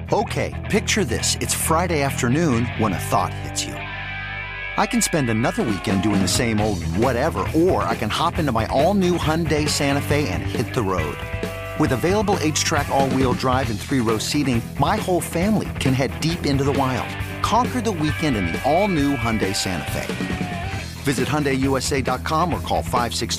Okay, picture this. It's Friday afternoon when a thought hits you. I can spend another weekend doing the same old whatever, or I can hop into my all-new Hyundai Santa Fe and hit the road. With available H-Track all-wheel drive and 3-row seating, my whole family can head deep into the wild. Conquer the weekend in the all-new Hyundai Santa Fe. Visit HyundaiUSA.com or call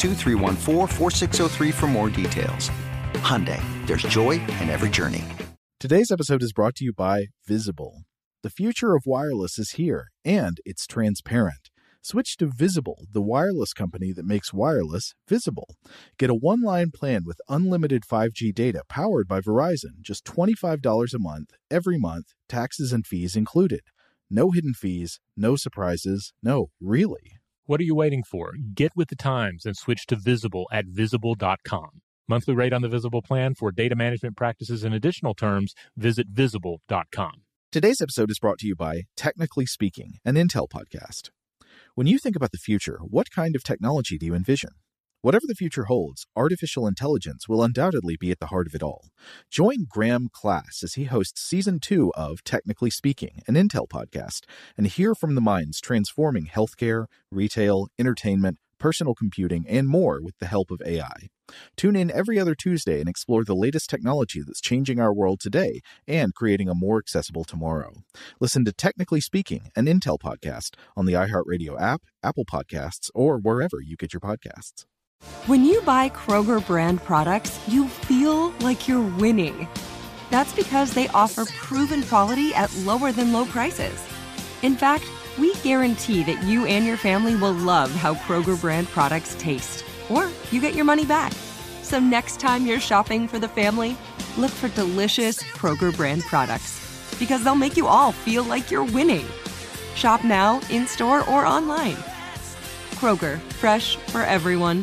562-314-4603 for more details. Hyundai, there's joy in every journey. Today's episode is brought to you by Visible. The future of wireless is here, and it's transparent. Switch to Visible, the wireless company that makes wireless visible. Get a one-line plan with unlimited 5G data powered by Verizon, just $25 a month, every month, taxes and fees included. No hidden fees, no surprises, no, really. What are you waiting for? Get with the times and switch to Visible at Visible.com. Monthly rate on the Visible plan for data management practices and additional terms, visit Visible.com. Today's episode is brought to you by Technically Speaking, an Intel podcast. When you think about the future, what kind of technology do you envision? Whatever the future holds, artificial intelligence will undoubtedly be at the heart of it all. Join Graham Class as he hosts Season 2 of Technically Speaking, an Intel podcast, and hear from the minds transforming healthcare, retail, entertainment, personal computing, and more with the help of AI. Tune in every other Tuesday and explore the latest technology that's changing our world today and creating a more accessible tomorrow. Listen to Technically Speaking, an Intel podcast on the iHeartRadio app, Apple Podcasts, or wherever you get your podcasts. When you buy Kroger brand products, you feel like you're winning. That's because they offer proven quality at lower than low prices. In fact, we guarantee that you and your family will love how Kroger brand products taste, or you get your money back. So next time you're shopping for the family, look for delicious Kroger brand products, because they'll make you all feel like you're winning. Shop now, in-store, or online. Kroger, fresh for everyone.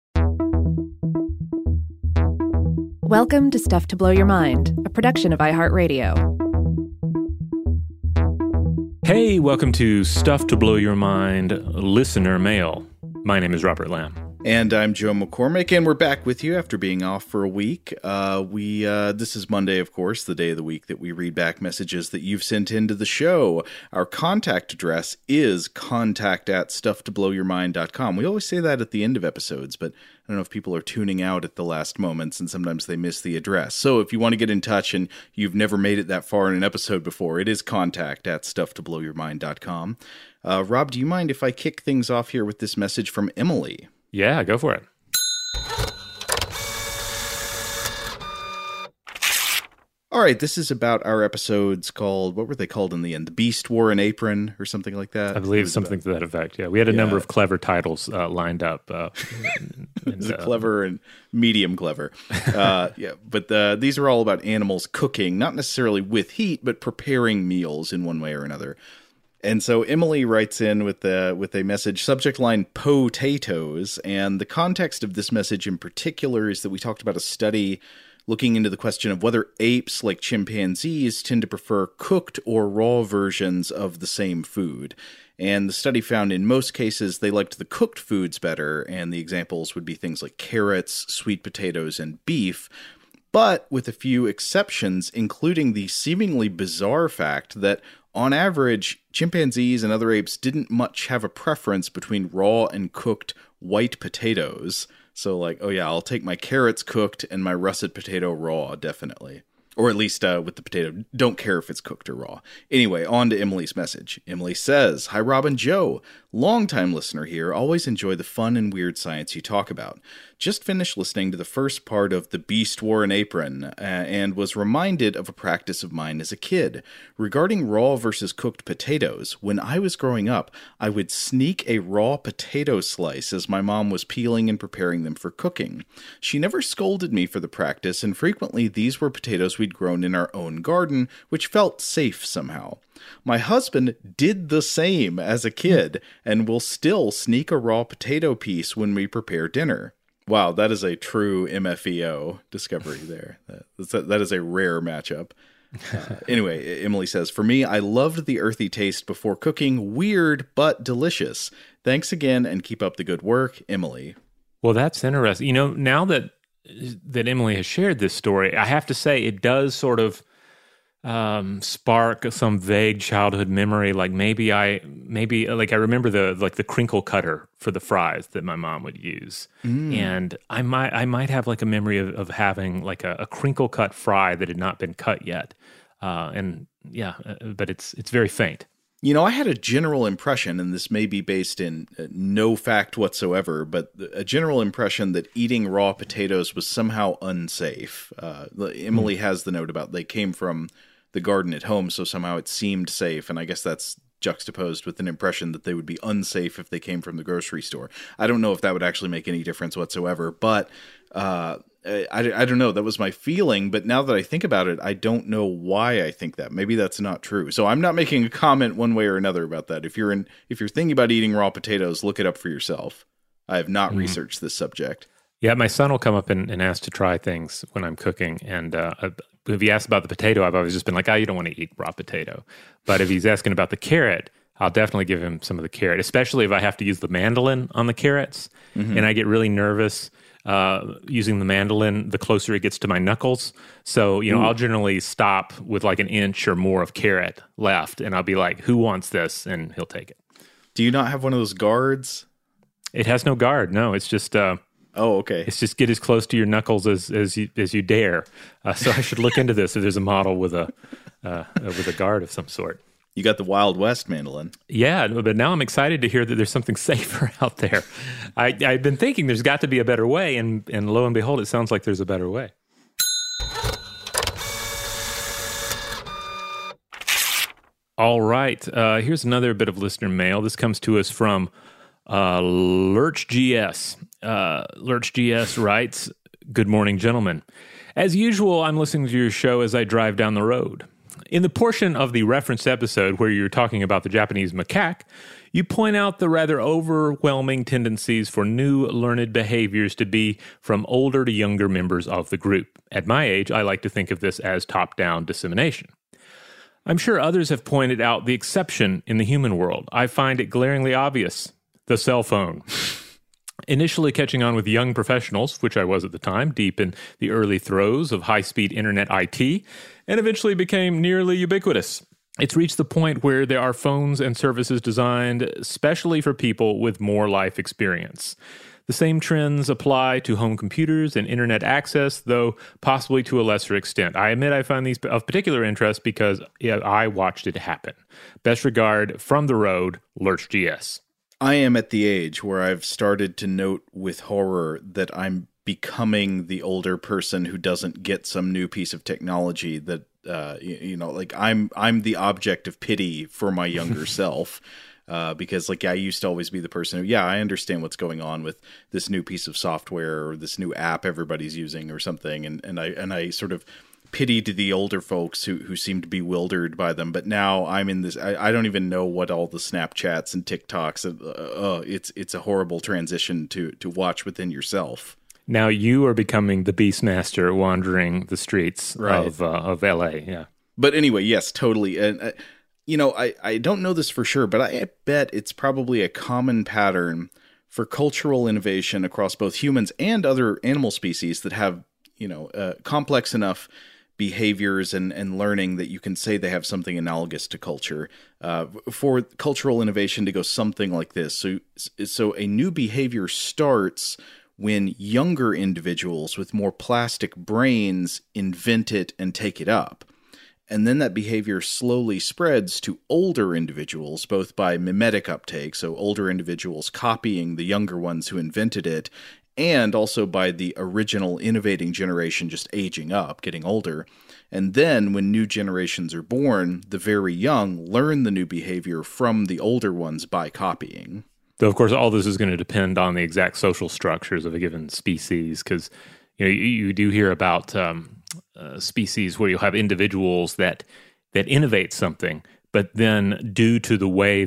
Welcome to Stuff to Blow Your Mind, a production of iHeartRadio. Hey, welcome to Stuff to Blow Your Mind listener mail. My name is Robert Lamb. And I'm Joe McCormick, and we're back with you after being off for a week. This is Monday, of course, the day of the week that we read back messages that you've sent into the show. Our contact address is contact@stufftoblowyourmind.com. We always say that at the end of episodes, but I don't know if people are tuning out at the last moments, and sometimes they miss the address. So if you want to get in touch and you've never made it that far in an episode before, it is contact@stufftoblowyourmind.com. Rob, do you mind if I kick things off here with this message from Emily? Yeah, go for it. All right, this is about our episodes called, what were they called in the end? The Beast Wore an Apron or something like that? I believe something to that effect, yeah. We had a number of clever titles lined up. Clever and medium clever. But these are all about animals cooking, not necessarily with heat, but preparing meals in one way or another. And so Emily writes in with a message, subject line, potatoes. And the context of this message in particular is that we talked about a study looking into the question of whether apes, like chimpanzees, tend to prefer cooked or raw versions of the same food. And the study found in most cases they liked the cooked foods better, and the examples would be things like carrots, sweet potatoes, and beef. But with a few exceptions, including the seemingly bizarre fact that on average, chimpanzees and other apes didn't much have a preference between raw and cooked white potatoes. So like, oh yeah, I'll take my carrots cooked and my russet potato raw, definitely. Or at least with the potato. Don't care if it's cooked or raw. Anyway, on to Emily's message. Emily says, "Hi, Rob and Joe. Long-time listener here. Always enjoy the fun and weird science you talk about. Just finished listening to the first part of The Beast Wore an Apron and was reminded of a practice of mine as a kid. Regarding raw versus cooked potatoes, when I was growing up, I would sneak a raw potato slice as my mom was peeling and preparing them for cooking. She never scolded me for the practice, and frequently these were potatoes we'd grown in our own garden, which felt safe somehow. My husband did the same as a kid and will still sneak a raw potato piece when we prepare dinner." Wow, that is a true MFEO discovery there. That is a rare matchup. Anyway, Emily says, "For me, I loved the earthy taste before cooking. Weird, but delicious. Thanks again, and keep up the good work, Emily." Well, that's interesting. You know, now that Emily has shared this story, I have to say it does sort of spark some vague childhood memory. Like maybe I remember the crinkle cutter for the fries that my mom would use, and I might have like a memory of having like a crinkle cut fry that had not been cut yet, but it's very faint. You know, I had a general impression, and this may be based in no fact whatsoever, but a general impression that eating raw potatoes was somehow unsafe. Emily has the note about they came from the garden at home, so somehow it seemed safe, and I guess that's juxtaposed with an impression that they would be unsafe if they came from the grocery store. I don't know if that would actually make any difference whatsoever, but I don't know. That was my feeling, but now that I think about it, I don't know why I think that. Maybe that's not true. So I'm not making a comment one way or another about that. If you're thinking about eating raw potatoes, look it up for yourself. I have not researched this subject. Yeah, my son will come up and ask to try things when I'm cooking, and if he asks about the potato, I've always just been like, you don't want to eat raw potato. But if he's asking about the carrot, I'll definitely give him some of the carrot, especially if I have to use the mandolin on the carrots, and I get really nervous using the mandolin the closer it gets to my knuckles. So, I'll generally stop with like an inch or more of carrot left, and I'll be like, who wants this? And he'll take it. Do you not have one of those guards? It has no guard. No, it's just... oh, okay. It's just get as close to your knuckles as you dare. So I should look into this if there's a model with a guard of some sort. You got the Wild West mandolin. Yeah, but now I'm excited to hear that there's something safer out there. I've been thinking there's got to be a better way, and lo and behold, it sounds like there's a better way. All right, here's another bit of listener mail. This comes to us from LurchGS. LurchGS writes, "Good morning, gentlemen. As usual, I'm listening to your show as I drive down the road. In the portion of the referenced episode where you're talking about the Japanese macaque, you point out the rather overwhelming tendencies for new learned behaviors to be from older to younger members of the group. At my age, I like to think of this as top-down dissemination. I'm sure others have pointed out the exception in the human world. I find it glaringly obvious. The cell phone. Initially catching on with young professionals, which I was at the time, deep in the early throes of high-speed internet IT, and eventually became nearly ubiquitous. It's reached the point where there are phones and services designed specially for people with more life experience. The same trends apply to home computers and internet access, though possibly to a lesser extent. I admit I find these of particular interest because I watched it happen. Best regard, from the road, LurchGS." I am at the age where I've started to note with horror that I'm becoming the older person who doesn't get some new piece of technology that, like I'm the object of pity for my younger self. Because I used to always be the person who, I understand what's going on with this new piece of software or this new app everybody's using or something. And I sort of pitied the older folks who seemed bewildered by them. But now I'm in this, I don't even know what all the Snapchats and TikToks, it's a horrible transition to watch within yourself. Now you are becoming the Beastmaster wandering the streets of LA. Yeah. But anyway, yes, totally. And, I don't know this for sure, but I bet it's probably a common pattern for cultural innovation across both humans and other animal species that have, complex enough behaviors and learning that you can say they have something analogous to culture. For cultural innovation to go something like this. So a new behavior starts when younger individuals with more plastic brains invent it and take it up. And then that behavior slowly spreads to older individuals, both by mimetic uptake, so older individuals copying the younger ones who invented it, and also by the original innovating generation just aging up, getting older. And then when new generations are born, the very young learn the new behavior from the older ones by copying. Though, of course, all this is going to depend on the exact social structures of a given species, because you do hear about species where you'll have individuals that innovate something, but then due to the way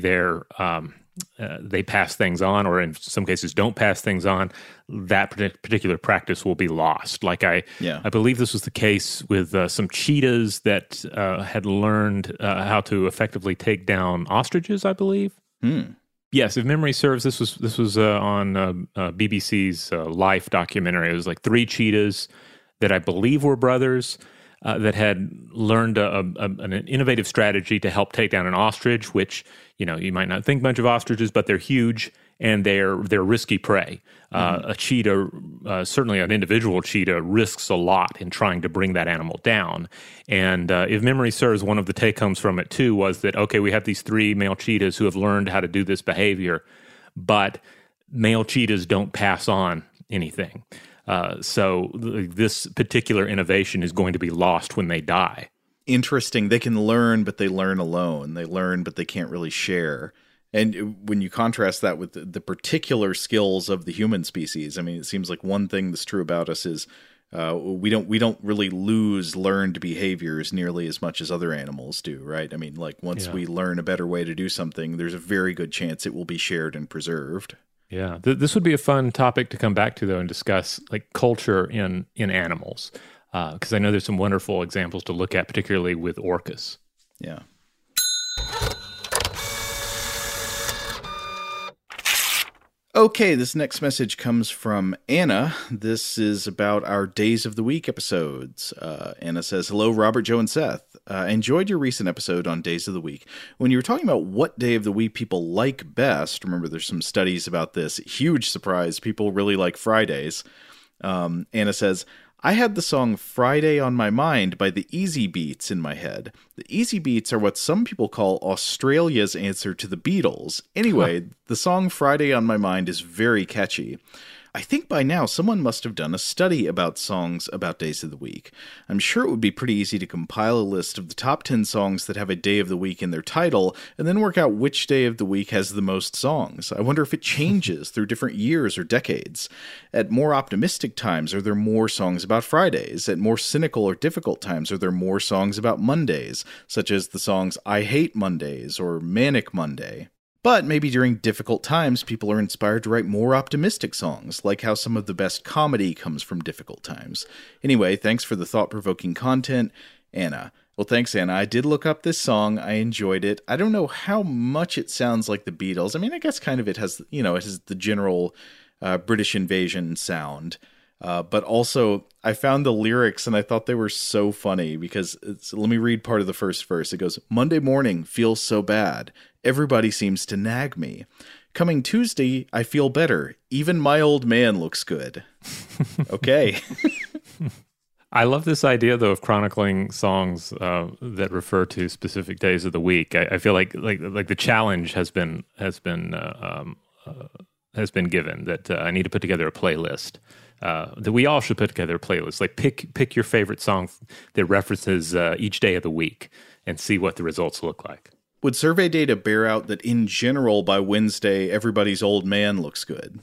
they pass things on, or in some cases don't pass things on, that particular practice will be lost. I believe this was the case with some cheetahs that had learned how to effectively take down ostriches, I believe. Yes, if memory serves, this was on BBC's Life documentary. It was like 3 cheetahs that I believe were brothers. that had learned an innovative strategy to help take down an ostrich, which, you might not think much of ostriches, but they're huge and they're risky prey. A cheetah, certainly an individual cheetah, risks a lot in trying to bring that animal down. And if memory serves, one of the take-homes from it, too, was that, okay, we have these 3 male cheetahs who have learned how to do this behavior, but male cheetahs don't pass on anything. So this particular innovation is going to be lost when they die. Interesting. They can learn, but they learn alone. They learn, but they can't really share. And when you contrast that with the particular skills of the human species, I mean, it seems like one thing that's true about us is we don't really lose learned behaviors nearly as much as other animals do, right? I mean, like once we learn a better way to do something, there's a very good chance it will be shared and preserved. Yeah, this would be a fun topic to come back to, though, and discuss like culture in animals, because I know there's some wonderful examples to look at, particularly with orcas. Yeah. Okay, this next message comes from Anna. This is about our Days of the Week episodes. Anna says, "Hello, Robert, Joe, and Seth. I enjoyed your recent episode on Days of the Week. When you were talking about what day of the week people like best, remember there's some studies about this. Huge surprise, people really like Fridays." Anna says, "I had the song Friday on my mind by the Easy Beats in my head. The Easy Beats are what some people call Australia's answer to the Beatles. Anyway, the song Friday on my mind is very catchy. I think by now someone must have done a study about songs about days of the week. I'm sure it would be pretty easy to compile a list of the top 10 songs that have a day of the week in their title, and then work out which day of the week has the most songs. I wonder if it changes through different years or decades. At more optimistic times, are there more songs about Fridays? At more cynical or difficult times, are there more songs about Mondays, such as the songs I Hate Mondays or Manic Monday? But maybe during difficult times, people are inspired to write more optimistic songs, like how some of the best comedy comes from difficult times. Anyway, thanks for the thought-provoking content, Anna." Well, thanks, Anna. I did look up this song. I enjoyed it. I don't know how much it sounds like the Beatles. I mean, I guess kind of it has the general British invasion sound. But also, I found the lyrics and I thought they were so funny because let me read part of the first verse. It goes, "Monday morning feels so bad. Everybody seems to nag me. Coming Tuesday, I feel better. Even my old man looks good." Okay. I love this idea, though, of chronicling songs that refer to specific days of the week. I feel like the challenge has been given that I need to put together a playlist. That we all should put together a playlist. Like pick your favorite song that references each day of the week and see what the results look like. Would survey data bear out that in general by Wednesday everybody's old man looks good?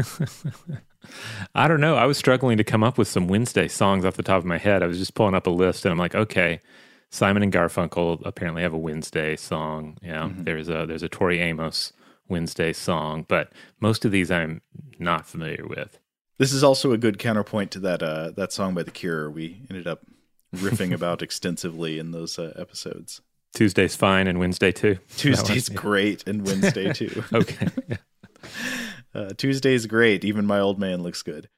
I don't know. I was struggling to come up with some Wednesday songs off the top of my head. I was just pulling up a list and I'm like, okay, Simon and Garfunkel apparently have a Wednesday song. Yeah, there's a Tori Amos Wednesday song, but most of these I'm not familiar with. This is also a good counterpoint to that song by The Cure we ended up riffing about extensively in those episodes. Tuesday's fine and Wednesday too. Tuesday's great and Wednesday too. Okay. Tuesday's great. Even my old man looks good.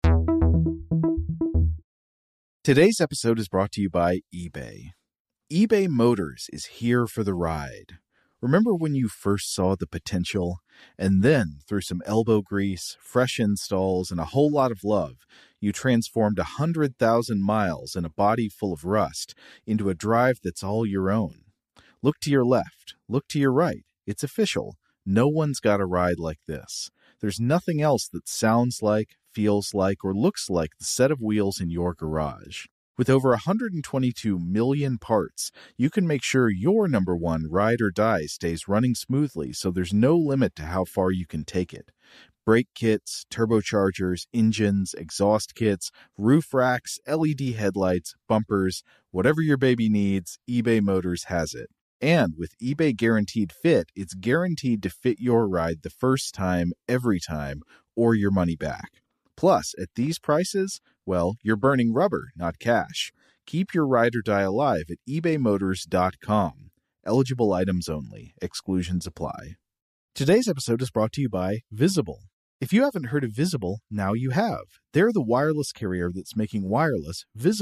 Today's episode is brought to you by eBay. eBay Motors is here for the ride. Remember when you first saw the potential? And then, through some elbow grease, fresh installs, and a whole lot of love, you transformed 100,000 miles and a body full of rust into a drive that's all your own. Look to your left. Look to your right. It's official. No one's got a ride like this. There's nothing else that sounds like, feels like, or looks like the set of wheels in your garage. With over 122 million parts, you can make sure your number one ride or die stays running smoothly so there's no limit to how far you can take it. Brake kits, turbochargers, engines, exhaust kits, roof racks, LED headlights, bumpers, whatever your baby needs, eBay Motors has it. And with eBay Guaranteed Fit, it's guaranteed to fit your ride the first time, every time, or your money back. Plus, at these prices, well, you're burning rubber, not cash. Keep your ride or die alive at ebaymotors.com. Eligible items only. Exclusions apply. Today's episode is brought to you by Visible. If you haven't heard of Visible, now you have. They're the wireless carrier that's making wireless visible.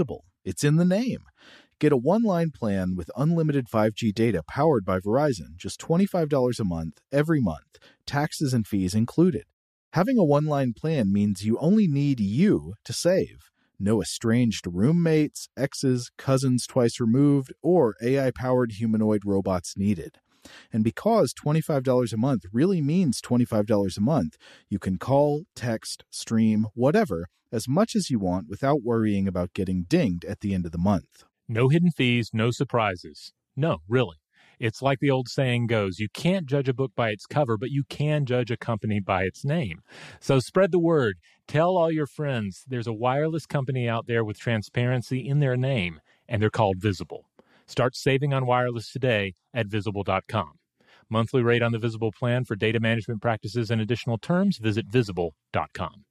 It's in the name. Get a one-line plan with unlimited 5G data powered by Verizon, just $25 a month, every month, taxes and fees included. Having a one-line plan means you only need you to save. No estranged roommates, exes, cousins twice removed, or AI-powered humanoid robots needed. And because $25 a month really means $25 a month, you can call, text, stream, whatever, as much as you want without worrying about getting dinged at the end of the month. No hidden fees, no surprises. No, really. It's like the old saying goes, you can't judge a book by its cover, but you can judge a company by its name. So spread the word. Tell all your friends there's a wireless company out there with transparency in their name, and they're called Visible. Start saving on wireless today at Visible.com. Monthly rate on the Visible plan for data management practices and additional terms, visit Visible.com.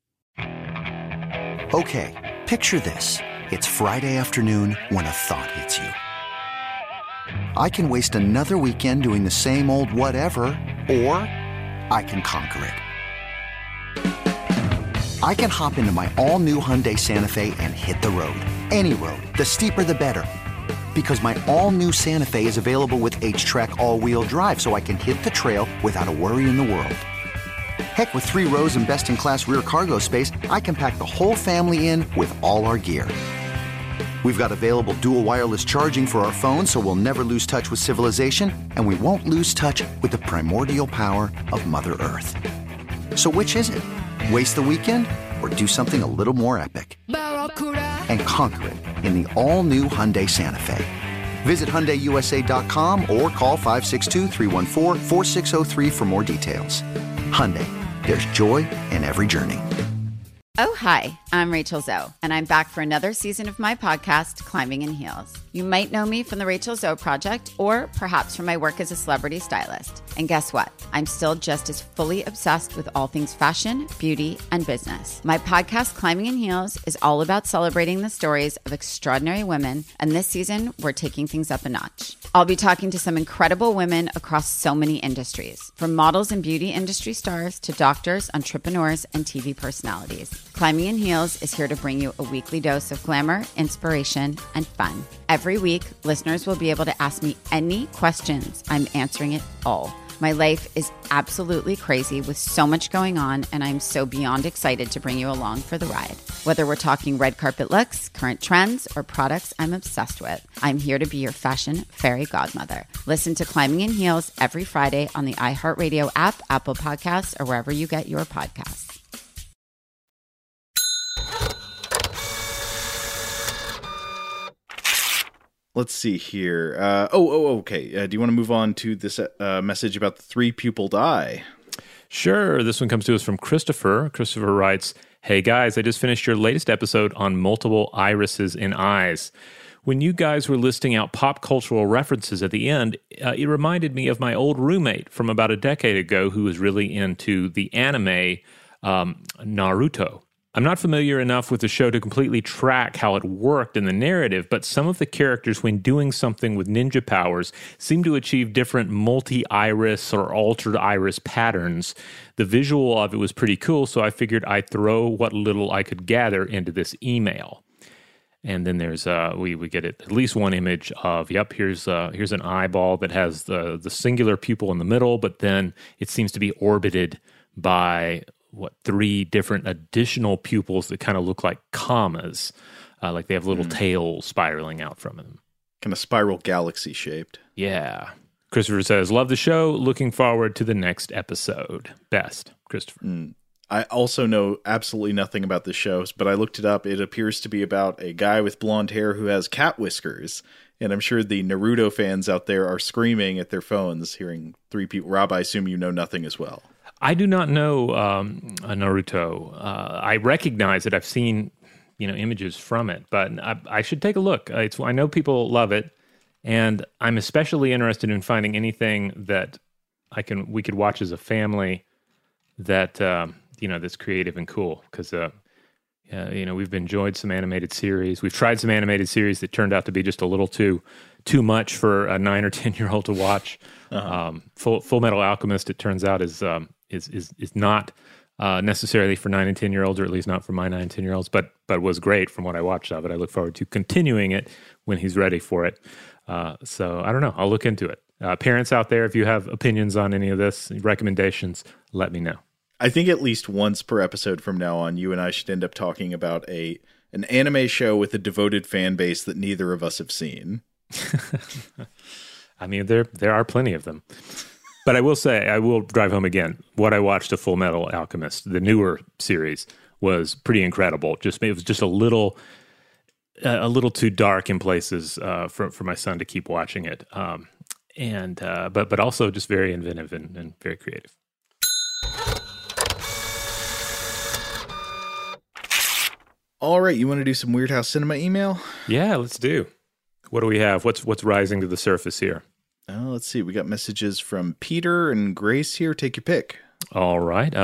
Okay, picture this. It's Friday afternoon when a thought hits you. I can waste another weekend doing the same old whatever, or I can conquer it. I can hop into my all-new Hyundai Santa Fe and hit the road. Any road. The steeper, the better. Because my all-new Santa Fe is available with H-Track all-wheel drive, so I can hit the trail without a worry in the world. Heck, with 3 rows and best-in-class rear cargo space, I can pack the whole family in with all our gear. We've got available dual wireless charging for our phones, so we'll never lose touch with civilization, and we won't lose touch with the primordial power of Mother Earth. So which is it? Waste the weekend or do something a little more epic? And conquer it in the all-new Hyundai Santa Fe. Visit HyundaiUSA.com or call 562-314-4603 for more details. Hyundai, there's joy in every journey. Oh, hi, I'm Rachel Zoe, and I'm back for another season of my podcast, Climbing in Heels. You might know me from the Rachel Zoe Project, or perhaps from my work as a celebrity stylist. And guess what? I'm still just as fully obsessed with all things fashion, beauty, and business. My podcast, Climbing in Heels, is all about celebrating the stories of extraordinary women, and this season, we're taking things up a notch. I'll be talking to some incredible women across so many industries, from models and beauty industry stars to doctors, entrepreneurs, and TV personalities. Climbing in Heels is here to bring you a weekly dose of glamour, inspiration, and fun. Every week, listeners will be able to ask me any questions. I'm answering it all. My life is absolutely crazy with so much going on, and I'm so beyond excited to bring you along for the ride. Whether we're talking red carpet looks, current trends, or products I'm obsessed with, I'm here to be your fashion fairy godmother. Listen to Climbing in Heels every Friday on the iHeartRadio app, Apple Podcasts, or wherever you get your podcasts. Let's see here. Okay. Do you want to move on to this message about the 3-pupiled eye? Sure. This one comes to us from Christopher. Christopher writes, "Hey guys, I just finished your latest episode on multiple irises in eyes. When you guys were listing out pop cultural references at the end, it reminded me of my old roommate from about a decade ago who was really into the anime Naruto. I'm not familiar enough with the show to completely track how it worked in the narrative, but some of the characters, when doing something with ninja powers, seem to achieve different multi-iris or altered iris patterns. The visual of it was pretty cool, so I figured I'd throw what little I could gather into this email." And then there's we get at least one image of, here's an eyeball that has the singular pupil in the middle, but then it seems to be orbited by 3 different additional pupils that kind of look like commas, like they have little tails spiraling out from them. Kind of spiral galaxy shaped. Yeah. Christopher says, "Love the show. Looking forward to the next episode. Best, Christopher." I also know absolutely nothing about the shows, but I looked it up. It appears to be about a guy with blonde hair who has cat whiskers. And I'm sure the Naruto fans out there are screaming at their phones, hearing 3 people. Rob, I assume you know nothing as well. I do not know Naruto. I recognize it. I've seen, images from it, but I should take a look. I know people love it, and I'm especially interested in finding anything that we could watch as a family that that's creative and cool. Because we've enjoyed some animated series. We've tried some animated series that turned out to be just a little too much for a 9 or 10-year-old to watch. Full Metal Alchemist, it turns out, is not necessarily for 9 and 10-year-olds, or at least not for my 9 and 10-year-olds, but was great from what I watched of it. I look forward to continuing it when he's ready for it. So I don't know. I'll look into it. Parents out there, if you have opinions on any of this, recommendations, let me know. I think at least once per episode from now on, you and I should end up talking about an anime show with a devoted fan base that neither of us have seen. I mean, there are plenty of them. But I will say, I will drive home again. What I watched of Full Metal Alchemist, the newer series, was pretty incredible. It was just a little too dark in places for my son to keep watching it. But also just very inventive and very creative. All right, you want to do some Weird House Cinema email? Yeah, let's do. What do we have? What's rising to the surface here? Let's see. We got messages from Peter and Grace here. Take your pick. All right.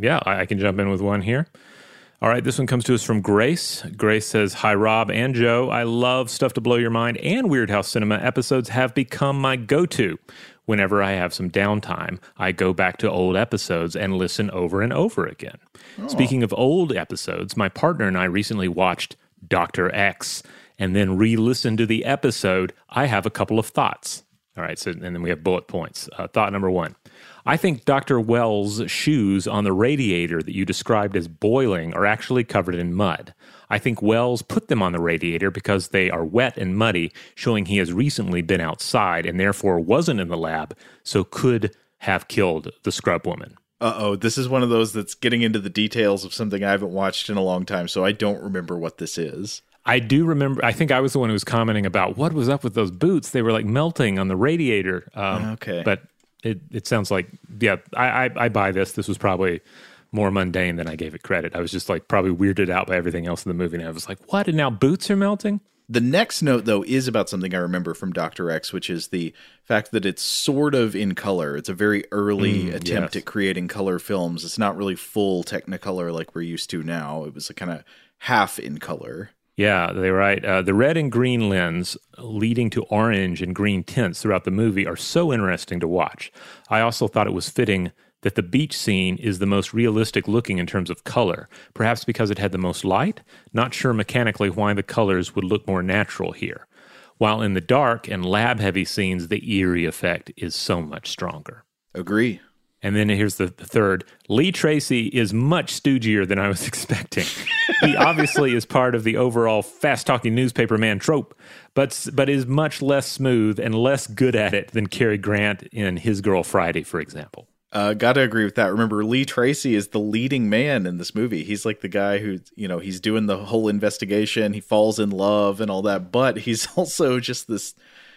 I can jump in with one here. All right, this one comes to us from Grace. Grace says, "Hi, Rob and Joe. I love Stuff to Blow Your Mind, and Weird House Cinema episodes have become my go-to. Whenever I have some downtime, I go back to old episodes and listen over and over again. Oh. Speaking of old episodes, my partner and I recently watched Dr. X and then re-listened to the episode. I have a couple of thoughts." All right, and then we have bullet points. Thought number 1. I think Dr. Wells' shoes on the radiator that you described as boiling are actually covered in mud. I think Wells put them on the radiator because they are wet and muddy, showing he has recently been outside and therefore wasn't in the lab, so could have killed the scrub woman. Uh-oh, this is one of those that's getting into the details of something I haven't watched in a long time, so I don't remember what this is. I do remember, I think I was the one who was commenting about what was up with those boots. They were like melting on the radiator. Okay. But it sounds like, yeah, I buy this. This was probably more mundane than I gave it credit. I was just like probably weirded out by everything else in the movie. And I was like, what? And now boots are melting? The next note, though, is about something I remember from Dr. X, which is the fact that it's sort of in color. It's a very early attempt at creating color films. It's not really full Technicolor like we're used to now. It was a kind of half in color. Yeah, they're right. The red and green lens leading to orange and green tints throughout the movie are so interesting to watch. I also thought it was fitting that the beach scene is the most realistic looking in terms of color, perhaps because it had the most light. Not sure mechanically why the colors would look more natural here. While in the dark and lab-heavy scenes, the eerie effect is so much stronger. Agree. And then here's the third. Lee Tracy is much stoogier than I was expecting. He obviously is part of the overall fast-talking newspaper man trope, but is much less smooth and less good at it than Cary Grant in His Girl Friday, for example. Gotta agree with that. Remember, Lee Tracy is the leading man in this movie. He's like the guy who, he's doing the whole investigation. He falls in love and all that, but he's also just this...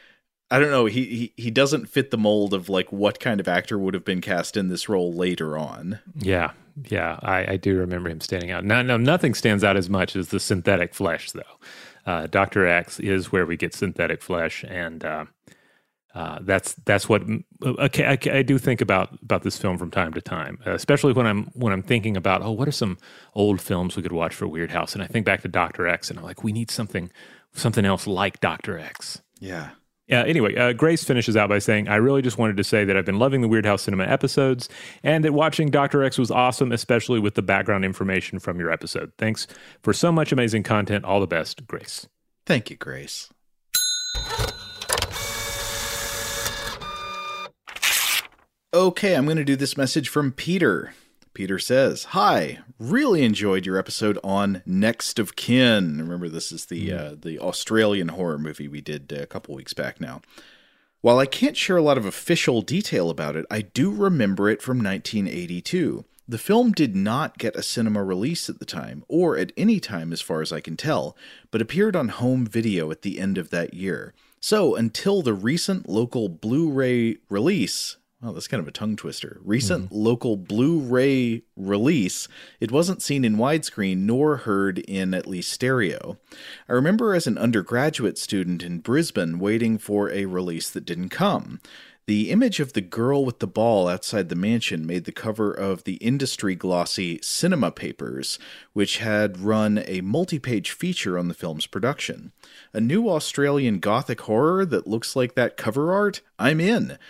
I don't know. He doesn't fit the mold of like what kind of actor would have been cast in this role later on. Yeah. I do remember him standing out. No, nothing stands out as much as the synthetic flesh, though. Dr. X is where we get synthetic flesh, and that's what I do think about this film from time to time, especially when I'm thinking about what are some old films we could watch for Weird House, and I think back to Dr. X, and I'm like, we need something else like Dr. X. Yeah. Anyway, Grace finishes out by saying, I really just wanted to say that I've been loving the Weird House Cinema episodes and that watching Dr. X was awesome, especially with the background information from your episode. Thanks for so much amazing content. All the best, Grace. Thank you, Grace. Okay, I'm going to do this message from Peter. Peter says, "Hi, really enjoyed your episode on Next of Kin." Remember, this is the Australian horror movie we did a couple weeks back now. While I can't share a lot of official detail about it, I do remember it from 1982. The film did not get a cinema release at the time, or at any time as far as I can tell, but appeared on home video at the end of that year. So, until the recent local Blu-ray release... Oh, that's kind of a tongue twister. Recent local Blu-ray release, it wasn't seen in widescreen nor heard in at least stereo. I remember as an undergraduate student in Brisbane waiting for a release that didn't come. The image of the girl with the ball outside the mansion made the cover of the industry glossy Cinema Papers, which had run a multi-page feature on the film's production. A new Australian gothic horror that looks like that cover art? I'm in.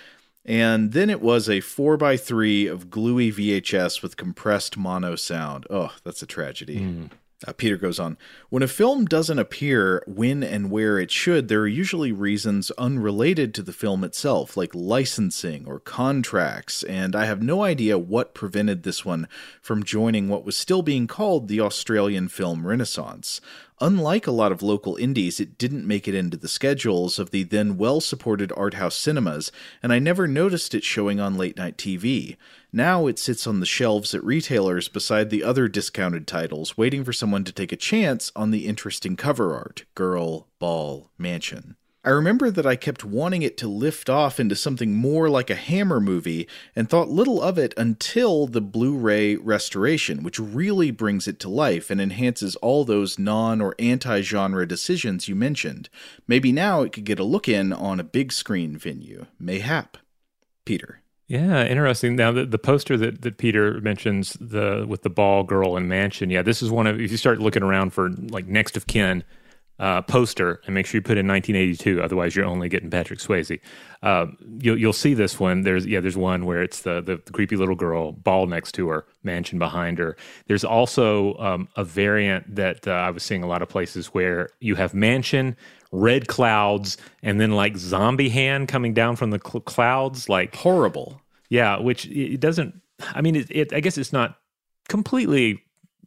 And then it was a 4x3 of gluey VHS with compressed mono sound. Oh, that's a tragedy. Peter goes on, when a film doesn't appear when and where it should, there are usually reasons unrelated to the film itself, like licensing or contracts, and I have no idea what prevented this one from joining what was still being called the Australian film renaissance. Unlike a lot of local indies, it didn't make it into the schedules of the then well-supported art house cinemas, and I never noticed it showing on late-night TV. Now it sits on the shelves at retailers beside the other discounted titles, waiting for someone to take a chance on the interesting cover art, girl, ball, mansion. I remember that I kept wanting it to lift off into something more like a Hammer movie, and thought little of it until the Blu-ray restoration, which really brings it to life and enhances all those non- or anti-genre decisions you mentioned. Maybe now it could get a look in on a big screen venue. Mayhap. Peter. Yeah, interesting. Now, the poster that Peter mentions, with the ball, girl, and mansion, yeah, this is one of, if you start looking around for like next of kin poster, and make sure you put in 1982, otherwise you're only getting Patrick Swayze. You'll see this one. There's one where it's the creepy little girl, ball next to her, mansion behind her. There's also a variant that I was seeing a lot of places where you have mansion, red clouds, and then like zombie hand coming down from the clouds, like horrible. Yeah, which it doesn't. I mean, I guess it's not completely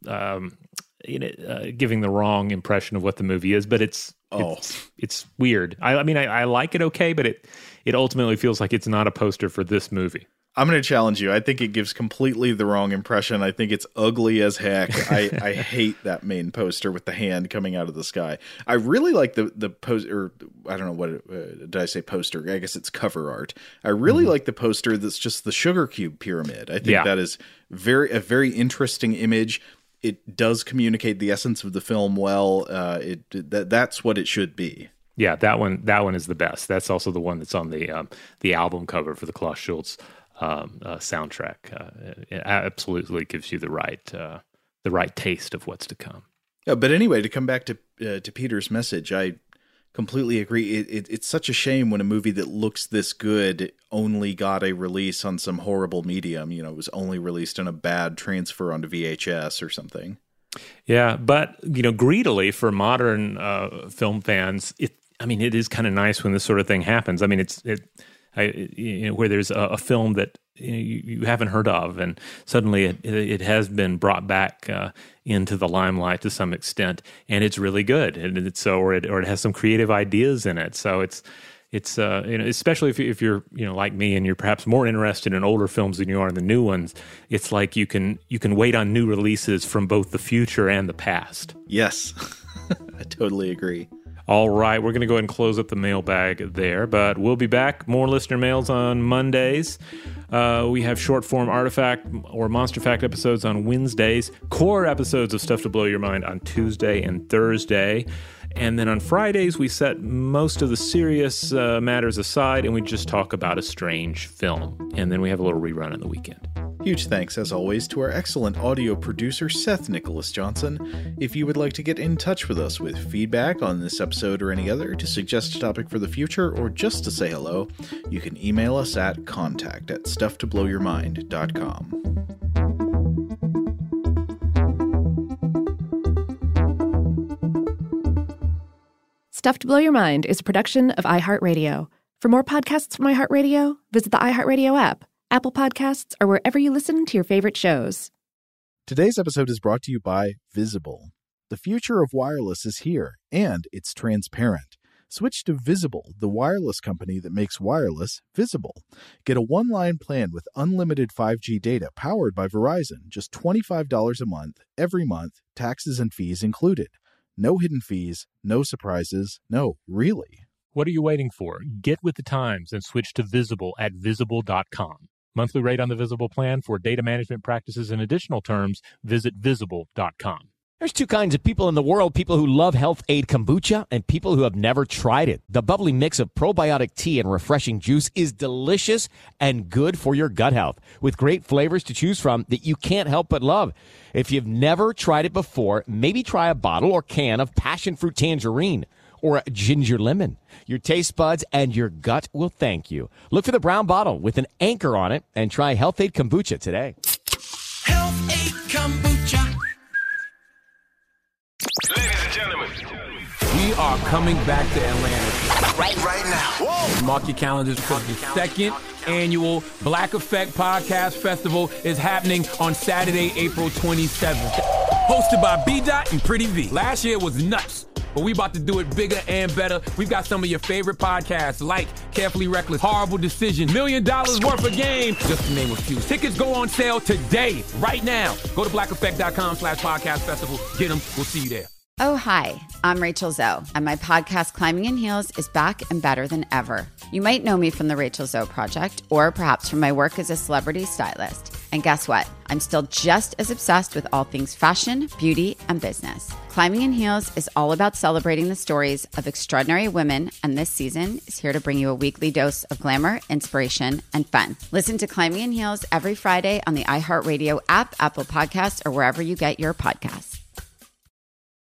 giving the wrong impression of what the movie is, but it's weird. I mean, I like it okay, but it ultimately feels like it's not a poster for this movie. I'm going to challenge you. I think it gives completely the wrong impression. I think it's ugly as heck. I hate that main poster with the hand coming out of the sky. I really like the poster. I don't know what did I say poster? I guess it's cover art. I really like the poster that's just the sugar cube pyramid. I think that is a very interesting image. It does communicate the essence of the film well. That's what it should be. Yeah, that one is the best. That's also the one that's on the album cover for the Klaus Schulze soundtrack. It absolutely gives you the right taste of what's to come. But anyway, to come back to Peter's message, I completely agree. It's such a shame when a movie that looks this good only got a release on some horrible medium. You know, it was only released on a bad transfer onto VHS or something. Yeah, but greedily for modern film fans, it is kind of nice when this sort of thing happens. I mean, where there's a film that you haven't heard of, and suddenly it has been brought back into the limelight to some extent, and it's really good, and or it has some creative ideas in it. So it's especially if you're like me and you're perhaps more interested in older films than you are in the new ones. It's like you can wait on new releases from both the future and the past. Yes, I totally agree. All right, we're going to go ahead and close up the mailbag there, but we'll be back. More listener mails on Mondays. We have short-form Artifact or Monster Fact episodes on Wednesdays, core episodes of Stuff to Blow Your Mind on Tuesday and Thursday. And then on Fridays, we set most of the serious matters aside, and we just talk about a strange film. And then we have a little rerun on the weekend. Huge thanks, as always, to our excellent audio producer, Seth Nicholas Johnson. If you would like to get in touch with us with feedback on this episode or any other, to suggest a topic for the future, or just to say hello, you can email us at contact@stufftoblowyourmind.com. Stuff to Blow Your Mind is a production of iHeartRadio. For more podcasts from iHeartRadio, visit the iHeartRadio app, Apple Podcasts, or wherever you listen to your favorite shows. Today's episode is brought to you by Visible. The future of wireless is here, and it's transparent. Switch to Visible, the wireless company that makes wireless visible. Get a one-line plan with unlimited 5G data powered by Verizon, just $25 a month, every month, taxes and fees included. No hidden fees, no surprises, no, really. What are you waiting for? Get with the times and switch to Visible at Visible.com. Monthly rate on the Visible plan. For data management practices and additional terms, visit Visible.com. There's two kinds of people in the world, people who love Health Aid Kombucha and people who have never tried it. The bubbly mix of probiotic tea and refreshing juice is delicious and good for your gut health, with great flavors to choose from that you can't help but love. If you've never tried it before, maybe try a bottle or can of passion fruit tangerine, or ginger lemon. Your taste buds and your gut will thank you. Look for the brown bottle with an anchor on it and try Health-Ade Kombucha today. Health-Ade Kombucha. Ladies and gentlemen, we are coming back to Atlanta right now. Whoa. Mark your calendars because the second annual Black Effect Podcast Festival is happening on Saturday, April 27th. Hosted by B-Dot and Pretty V. Last year was nuts, but we about to do it bigger and better. We've got some of your favorite podcasts like Carefully Reckless, Horrible Decision, $1 Million Worth of Game, just to name a few. Tickets go on sale today, right now. Go to blackeffect.com/podcast festival. Get them. We'll see you there. Oh, hi, I'm Rachel Zoe, and my podcast, Climbing in Heels, is back and better than ever. You might know me from the Rachel Zoe Project, or perhaps from my work as a celebrity stylist. And guess what? I'm still just as obsessed with all things fashion, beauty, and business. Climbing in Heels is all about celebrating the stories of extraordinary women, and this season is here to bring you a weekly dose of glamour, inspiration, and fun. Listen to Climbing in Heels every Friday on the iHeartRadio app, Apple Podcasts, or wherever you get your podcasts.